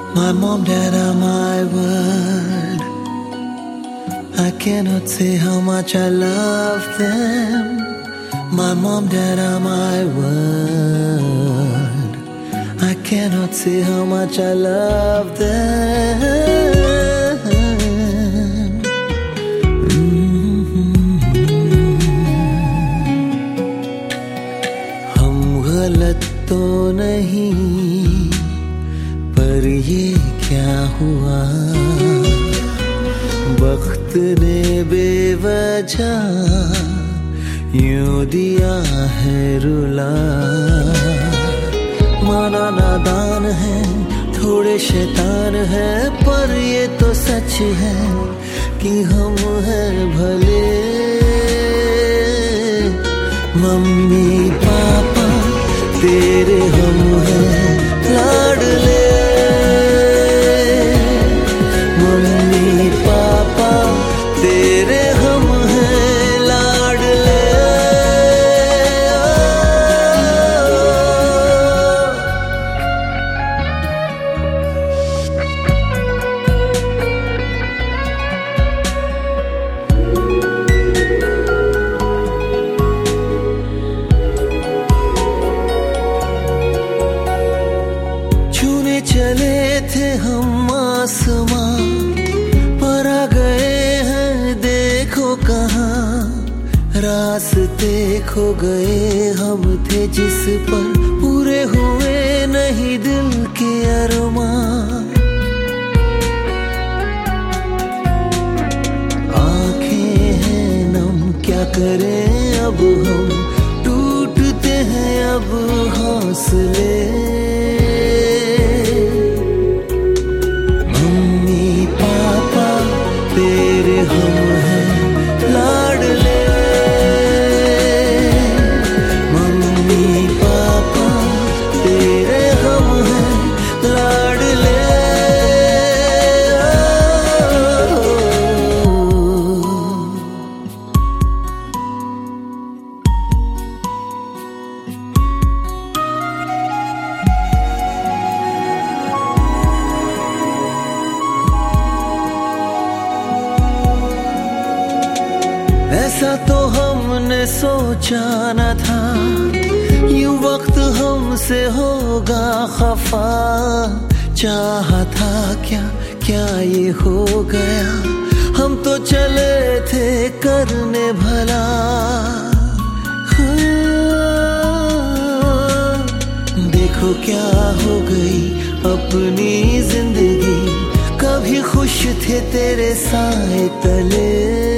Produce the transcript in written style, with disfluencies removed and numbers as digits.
My mom, dad are my world. I cannot say how much I love them. My mom, dad are my world. I cannot say how much I love them. हम गलत तो नहीं, पर ये क्या हुआ, वक्त ने बेवजह यूं दिया है रुला। माना नादान है, थोड़े शैतान है, पर ये तो सच है कि हम हैं भले। मम्मी पापा तेरे हम हैं लाडले। मम्मी पापा तेरे हम हैं लाडले। छूने चले थे हम आसमां, पर आ गए हैं देखो कहाँ। रास्ते खो गए हम थे जिस पर पूरे हुए नहीं दिल के अरमां। आंखें हैं नम, क्या करें अब हम, टूटते हैं अब हौसले। मम्मी पापा तेरे हम हैं लाडले। मम्मी पापा तेरे हम हैं लाडले। ऐसा तो हमने सोचा न था, यूं वक्त हमसे होगा खफा। चाहा था क्या क्या ये हो गया, हम तो चले थे करने भला। देखो क्या हो गई अपनी जिंदगी, कभी खुश थे तेरे साए तले।